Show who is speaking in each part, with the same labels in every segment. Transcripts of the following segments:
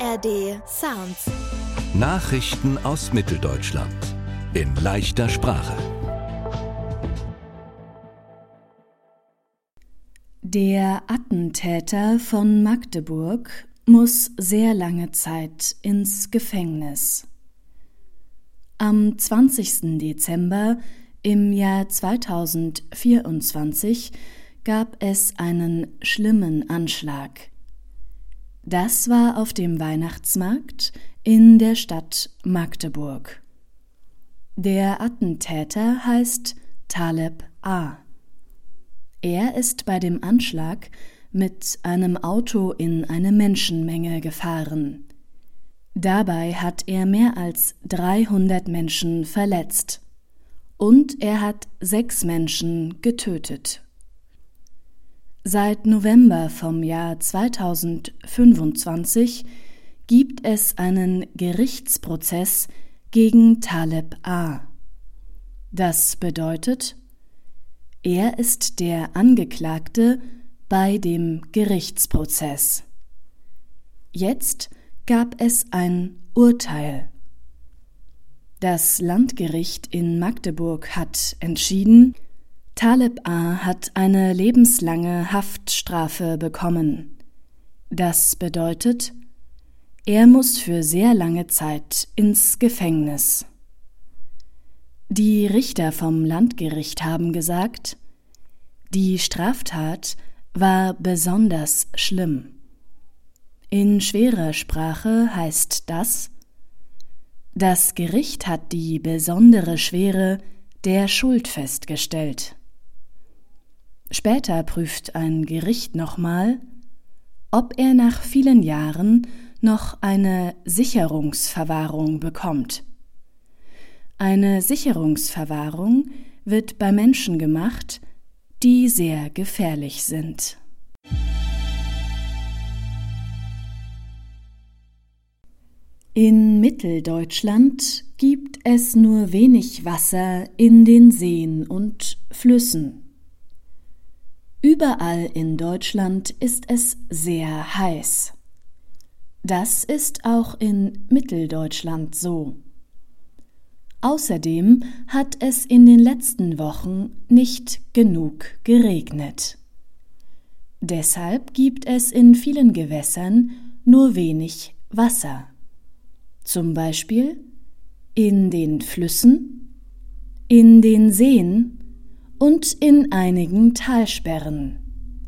Speaker 1: ARD Sounds.
Speaker 2: Nachrichten aus Mitteldeutschland in leichter Sprache.
Speaker 3: Der Attentäter von Magdeburg muss sehr lange Zeit ins Gefängnis. Am 20. Dezember im Jahr 2024 gab es einen schlimmen Anschlag. Das war auf dem Weihnachtsmarkt in der Stadt Magdeburg. Der Attentäter heißt Taleb A. Er ist bei dem Anschlag mit einem Auto in eine Menschenmenge gefahren. Dabei hat er mehr als 300 Menschen verletzt und er hat 6 Menschen getötet. Seit November vom Jahr 2025 gibt es einen Gerichtsprozess gegen Taleb A. Das bedeutet, er ist der Angeklagte bei dem Gerichtsprozess. Jetzt gab es ein Urteil. Das Landgericht in Magdeburg hat entschieden, Taleb A. hat eine lebenslange Haftstrafe bekommen. Das bedeutet, er muss für sehr lange Zeit ins Gefängnis. Die Richter vom Landgericht haben gesagt, die Straftat war besonders schlimm. In schwerer Sprache heißt das, das Gericht hat die besondere Schwere der Schuld festgestellt. Später prüft ein Gericht nochmal, ob er nach vielen Jahren noch eine Sicherungsverwahrung bekommt. Eine Sicherungsverwahrung wird bei Menschen gemacht, die sehr gefährlich sind. In Mitteldeutschland gibt es nur wenig Wasser in den Seen und Flüssen. Überall in Deutschland ist es sehr heiß. Das ist auch in Mitteldeutschland so. Außerdem hat es in den letzten Wochen nicht genug geregnet. Deshalb gibt es in vielen Gewässern nur wenig Wasser. Zum Beispiel in den Flüssen, in den Seen und in einigen Talsperren.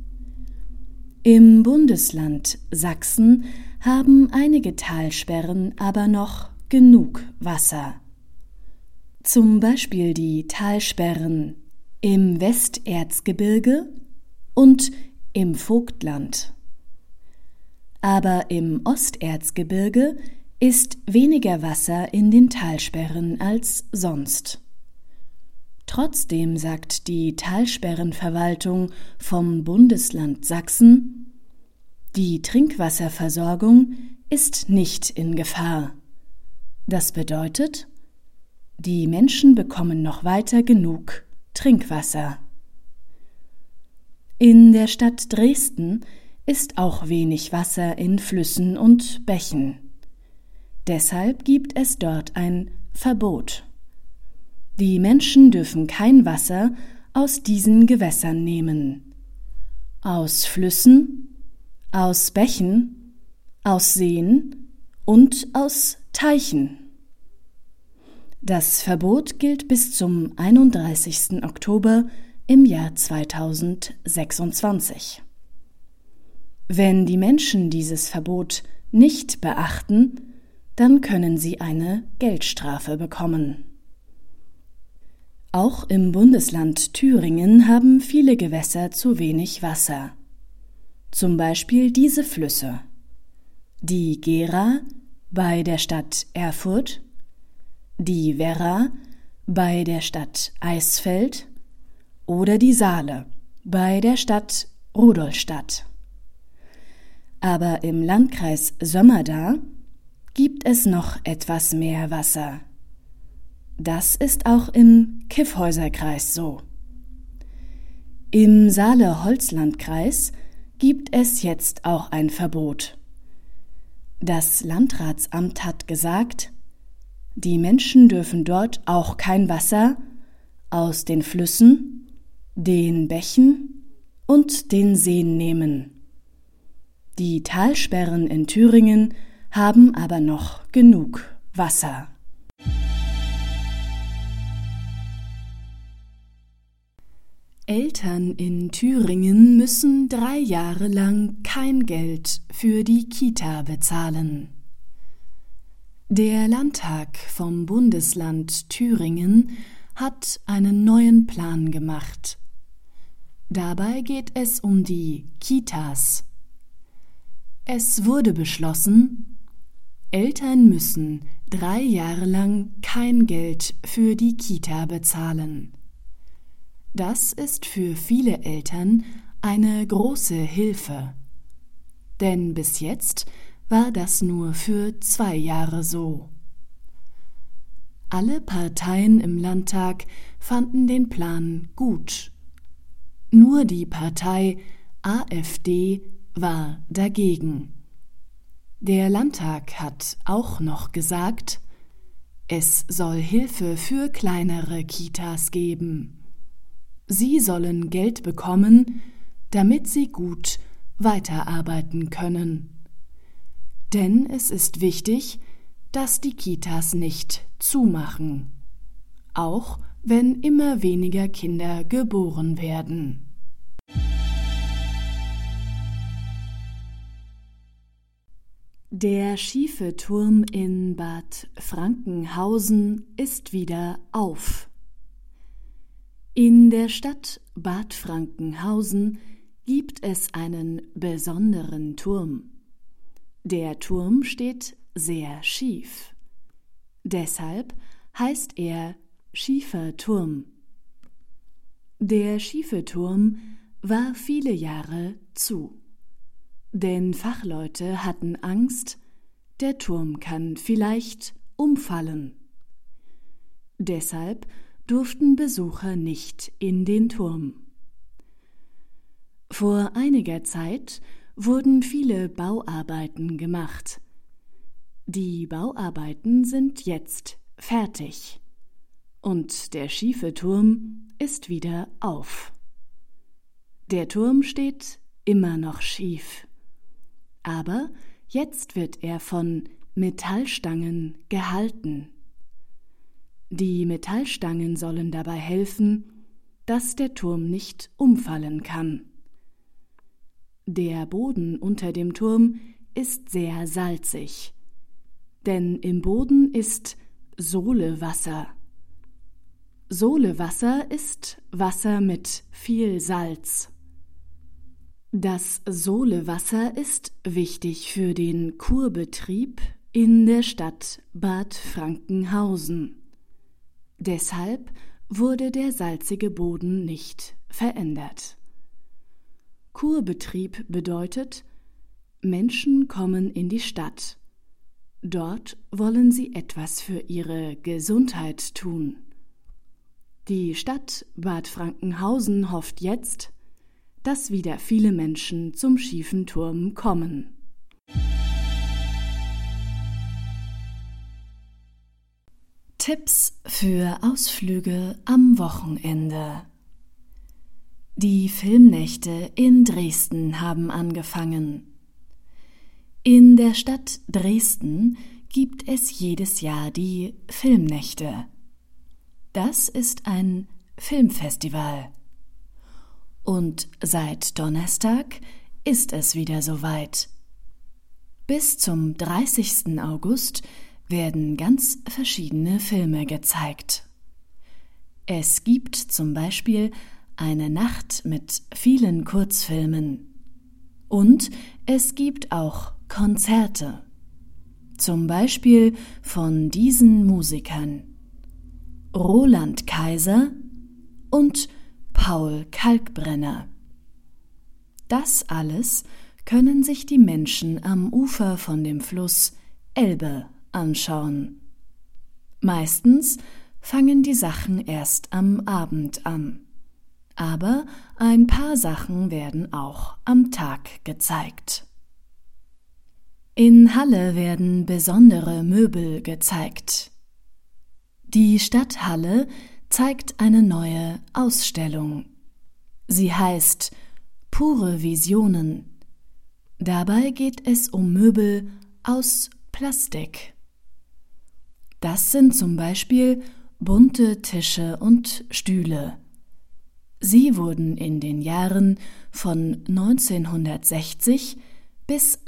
Speaker 3: Im Bundesland Sachsen haben einige Talsperren aber noch genug Wasser. Zum Beispiel die Talsperren im Westerzgebirge und im Vogtland. Aber im Osterzgebirge ist weniger Wasser in den Talsperren als sonst. Trotzdem sagt die Talsperrenverwaltung vom Bundesland Sachsen, die Trinkwasserversorgung ist nicht in Gefahr. Das bedeutet, die Menschen bekommen noch weiter genug Trinkwasser. In der Stadt Dresden ist auch wenig Wasser in Flüssen und Bächen. Deshalb gibt es dort ein Verbot. Die Menschen dürfen kein Wasser aus diesen Gewässern nehmen. Aus Flüssen, aus Bächen, aus Seen und aus Teichen. Das Verbot gilt bis zum 31. Oktober im Jahr 2026. Wenn die Menschen dieses Verbot nicht beachten, dann können sie eine Geldstrafe bekommen. Auch im Bundesland Thüringen haben viele Gewässer zu wenig Wasser. Zum Beispiel diese Flüsse: die Gera bei der Stadt Erfurt, die Werra bei der Stadt Eisfeld oder die Saale bei der Stadt Rudolstadt. Aber im Landkreis Sömmerda gibt es noch etwas mehr Wasser. Das ist auch im Kyffhäuserkreis so. Im Saale-Holzlandkreis gibt es jetzt auch ein Verbot. Das Landratsamt hat gesagt, die Menschen dürfen dort auch kein Wasser aus den Flüssen, den Bächen und den Seen nehmen. Die Talsperren in Thüringen haben aber noch genug Wasser. Eltern in Thüringen müssen 3 Jahre lang kein Geld für die Kita bezahlen. Der Landtag vom Bundesland Thüringen hat einen neuen Plan gemacht. Dabei geht es um die Kitas. Es wurde beschlossen, Eltern müssen 3 Jahre lang kein Geld für die Kita bezahlen. Das ist für viele Eltern eine große Hilfe. Denn bis jetzt war das nur für 2 Jahre so. Alle Parteien im Landtag fanden den Plan gut. Nur die Partei AfD war dagegen. Der Landtag hat auch noch gesagt, es soll Hilfe für kleinere Kitas geben. Sie sollen Geld bekommen, damit sie gut weiterarbeiten können. Denn es ist wichtig, dass die Kitas nicht zumachen, auch wenn immer weniger Kinder geboren werden. Der schiefe Turm in Bad Frankenhausen ist wieder auf. In der Stadt Bad Frankenhausen gibt es einen besonderen Turm. Der Turm steht sehr schief. Deshalb heißt er Schiefer Turm. Der schiefe Turm war viele Jahre zu. Denn Fachleute hatten Angst, der Turm kann vielleicht umfallen. Deshalb durften Besucher nicht in den Turm. Vor einiger Zeit wurden viele Bauarbeiten gemacht. Die Bauarbeiten sind jetzt fertig und der schiefe Turm ist wieder auf. Der Turm steht immer noch schief, aber jetzt wird er von Metallstangen gehalten. Die Metallstangen sollen dabei helfen, dass der Turm nicht umfallen kann. Der Boden unter dem Turm ist sehr salzig, denn im Boden ist Solewasser. Solewasser ist Wasser mit viel Salz. Das Solewasser ist wichtig für den Kurbetrieb in der Stadt Bad Frankenhausen. Deshalb wurde der salzige Boden nicht verändert. Kurbetrieb bedeutet, Menschen kommen in die Stadt. Dort wollen sie etwas für ihre Gesundheit tun. Die Stadt Bad Frankenhausen hofft jetzt, dass wieder viele Menschen zum schiefen Turm kommen. Tipps für Ausflüge am Wochenende. Die Filmnächte in Dresden haben angefangen. In der Stadt Dresden gibt es jedes Jahr die Filmnächte. Das ist ein Filmfestival. Und seit Donnerstag ist es wieder soweit. Bis zum 30. August werden ganz verschiedene Filme gezeigt. Es gibt zum Beispiel eine Nacht mit vielen Kurzfilmen. Und es gibt auch Konzerte. Zum Beispiel von diesen Musikern: Roland Kaiser und Paul Kalkbrenner. Das alles können sich die Menschen am Ufer von dem Fluss Elbe anschauen. Meistens fangen die Sachen erst am Abend an. Aber ein paar Sachen werden auch am Tag gezeigt. In Halle werden besondere Möbel gezeigt. Die Stadt Halle zeigt eine neue Ausstellung. Sie heißt Pure Visionen. Dabei geht es um Möbel aus Plastik. Das sind zum Beispiel bunte Tische und Stühle. Sie wurden in den Jahren von 1960 bis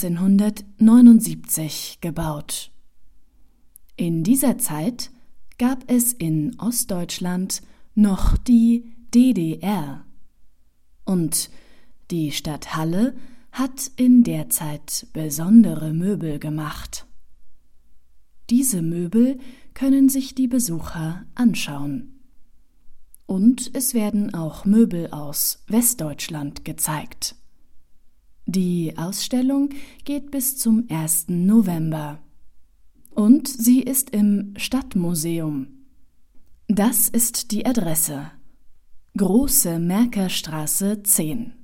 Speaker 3: 1979 gebaut. In dieser Zeit gab es in Ostdeutschland noch die DDR. Und die Stadt Halle hat in der Zeit besondere Möbel gemacht. Diese Möbel können sich die Besucher anschauen. Und es werden auch Möbel aus Westdeutschland gezeigt. Die Ausstellung geht bis zum 1. November. Und sie ist im Stadtmuseum. Das ist die Adresse: Große Märkerstraße 10,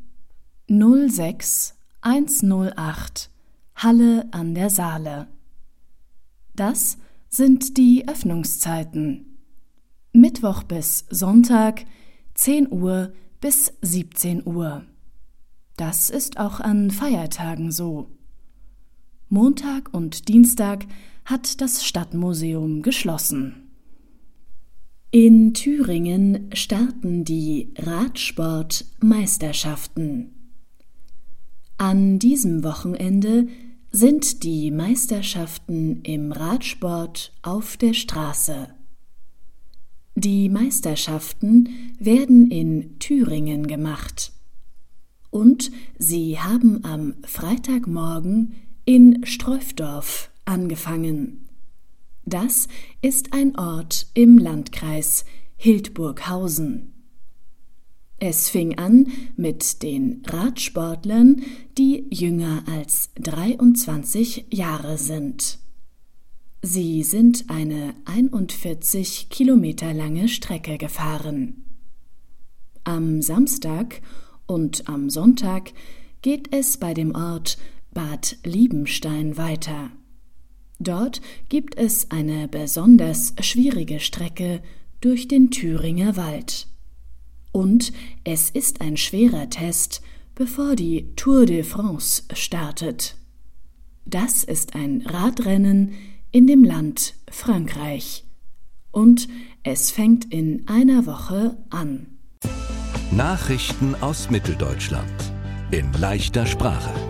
Speaker 3: 06108, Halle an der Saale. Das sind die Öffnungszeiten: Mittwoch bis Sonntag, 10 Uhr bis 17 Uhr. Das ist auch an Feiertagen so. Montag und Dienstag hat das Stadtmuseum geschlossen. In Thüringen starten die Radsport-Meisterschaften. An diesem Wochenende sind die Meisterschaften im Radsport auf der Straße. Die Meisterschaften werden in Thüringen gemacht. Und sie haben am Freitagmorgen in Streufdorf angefangen. Das ist ein Ort im Landkreis Hildburghausen. Es fing an mit den Radsportlern, die jünger als 23 Jahre sind. Sie sind eine 41 Kilometer lange Strecke gefahren. Am Samstag und am Sonntag geht es bei dem Ort Bad Liebenstein weiter. Dort gibt es eine besonders schwierige Strecke durch den Thüringer Wald. Und es ist ein schwerer Test, bevor die Tour de France startet. Das ist ein Radrennen in dem Land Frankreich. Und es fängt in einer Woche an.
Speaker 2: Nachrichten aus Mitteldeutschland in leichter Sprache.